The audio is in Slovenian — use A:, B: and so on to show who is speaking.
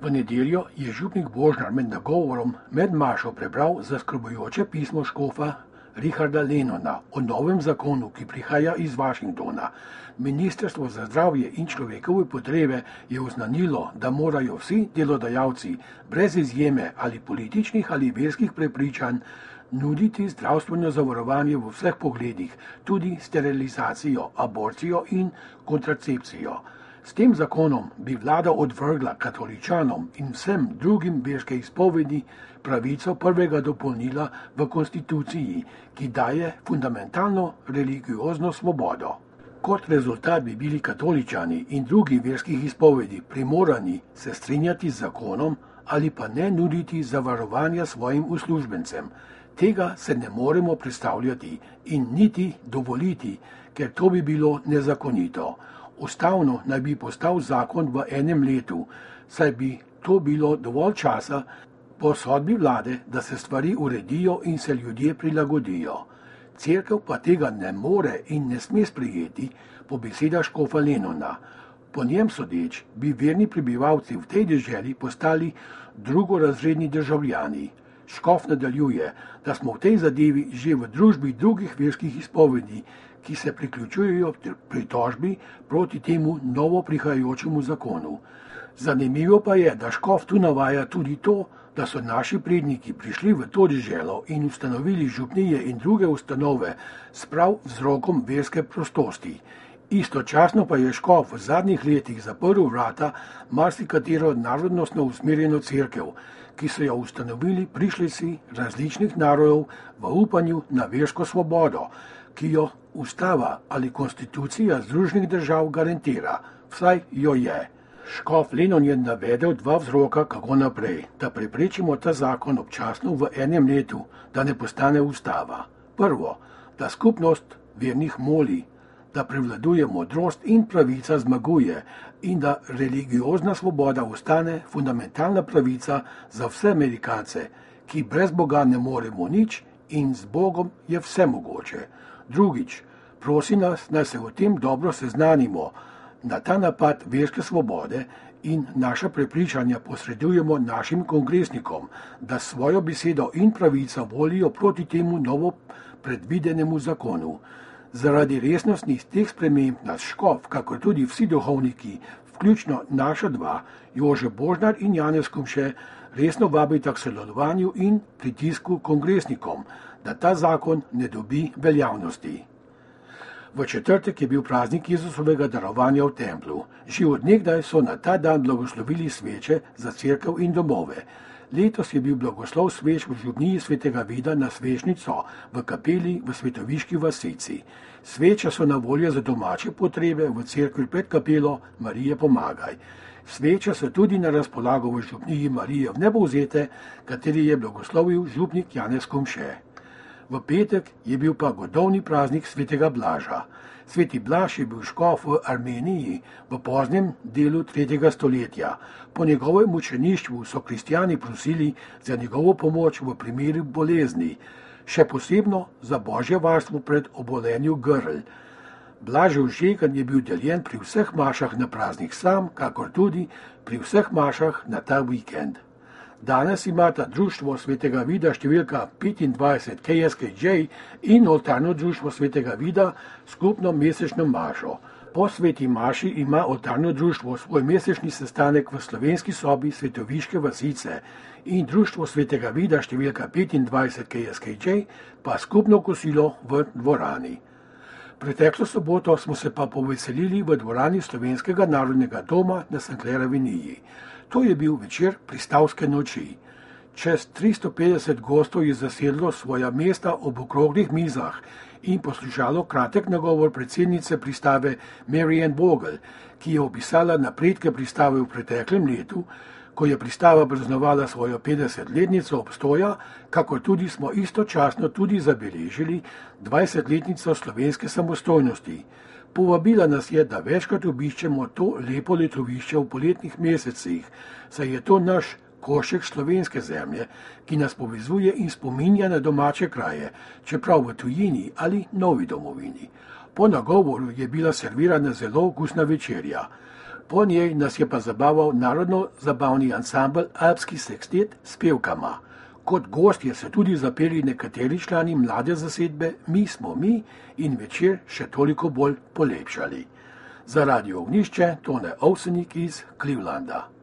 A: V nedeljo je župnik Božnar med nagovorom med mašo prebral zaskrbljujoče pismo škofa Richarda Lennona o novem zakonu, ki prihaja iz Washingtona. Ministrstvo za zdravje in človekove potrebe je oznanilo, da morajo vsi delodajalci brez izjeme ali političnih ali verskih prepričanj nuditi zdravstveno zavarovanje v vseh pogledih, tudi sterilizacijo, aborcijo in kontracepcijo. S tem zakonom bi vlada odvrgla katoličanom in vsem drugim verske izpovedi pravico prvega dopolnila v konstituciji, ki daje fundamentalno religiozno svobodo. Kot rezultat bi bili katoličani in drugi verskih izpovedi primorani se strinjati z zakonom ali pa ne nuditi zavarovanja svojim uslužbencem. Tega se ne moremo predstavljati in niti dovoliti, ker to bi bilo nezakonito. Ustavno naj bi postal zakon v enem letu, saj bi to bilo dovolj časa po sodbi vlade, da se stvari uredijo in se ljudje prilagodijo. Cerkev pa tega ne more in ne sme sprejeti, po besedah škofa Lennona. Po njem sodeč bi verni prebivalci v tej deželi postali drugorazredni državljani. Škof nadaljuje, da smo v tej zadevi že v družbi drugih verskih izpovedi, ki se priključujejo pritožbi proti temu novo prihajajočemu zakonu. Zanimivo pa je, da škof tu navaja tudi to, da so naši predniki prišli v to deželo in ustanovili župnije in druge ustanove s prav vzrokom verske prostosti. Istočasno pa je škof v zadnjih letih zaprl vrata marsikatero narodnostno usmerjeno cerkev, ki so jo ustanovili prišleci različnih narodov v upanju na versko svobodo, ki jo ustava ali konstitucija Združenih držav garantira, vsaj jo je. Škof Lennon je navedel dva vzroka, kako naprej, da preprečimo ta zakon občasno v enem letu, da ne postane ustava. Prvo, da skupnost vernih moli, da prevladuje modrost in pravica zmaguje in da religiozna svoboda ostane fundamentalna pravica za vse Amerikance, ki brez Boga ne moremo nič in z Bogom je vse mogoče. Drugič, prosi nas, naj se o tem dobro seznanimo, na ta napad verske svobode in naša prepričanja posredujemo našim kongresnikom, da svojo besedo in pravico volijo proti temu novo predvidenemu zakonu. Zaradi resnosti teh sprememb nas škof, kakor tudi vsi duhovniki, vključno naša dva, Jože Božnar in Janez Kumše, resno vabita k sodelovanju in pritisku kongresnikom, da ta zakon ne dobi veljavnosti. V četrtek je bil praznik Jezusovega darovanja v templu. Že od nekdaj so na ta dan blagoslovili sveče za cerkev in domove. Letos je bil blagoslov sveč v župniji svetega Vida na svečnico v kapeli v Svetoviški vasici. Sveče so na voljo za domače potrebe v cerkvi pred kapelo Marije Pomagaj. Sveče so tudi na razpolago v župniji Marije v Nebovzete, kateri je blagoslovil župnik Janez Kumše. V petek je bil pa godovni praznik svetega Blaža. Sveti Blaž je bil škof v Armeniji v poznem delu 3. stoletja. Po njegovem mučeništvu so kristjani prosili za njegovo pomoč v primeru bolezni, še posebno za božje varstvo pred obolenjem grl. Blažev žeganj je bil deljen pri vseh mašah na praznik sam, kakor tudi pri vseh mašah na ta vikend. Danes imata Društvo svetega Vida številka 25 KSKJ in Oltarno društvo svetega Vida skupno mesečno mašo. Po sveti maši ima Oltarno društvo svoj mesečni sestanek v slovenski sobi Svetoviške vasice in Društvo svetega Vida številka 25 KSKJ pa skupno kosilo v dvorani. Preteklo soboto smo se pa poveselili v dvorani Slovenskega narodnega doma na St. Clair Aveniji. To je bil večer pristavske noči. Čez 350 gostov je zasedlo svoja mesta ob okroglih mizah in poslušalo kratek nagovor predsednice pristave Mary Ann Bogle, ki je opisala napredke pristave v preteklem letu, ko je pristava praznovala svojo 50-letnico obstoja, kakor tudi smo istočasno tudi zabeležili 20-letnico slovenske samostojnosti. Povabila nas je, da večkrat obiščemo to lepo letovišče v poletnih mesecih, saj je to naš košček slovenske zemlje, ki nas povezuje in spominja na domače kraje, čeprav v tujini ali novi domovini. Po nagovoru je bila servirana zelo okusna večerja. Po njej nas je pa zabaval narodno-zabavni ansambel Alpski sekstet s pevkama. Kot gostje so tudi zapeli nekateri člani mlade zasedbe Mi smo mi in večer še toliko bolj polepšali. Za Radio Ognjišče Tone Ovsenik iz Clevelanda.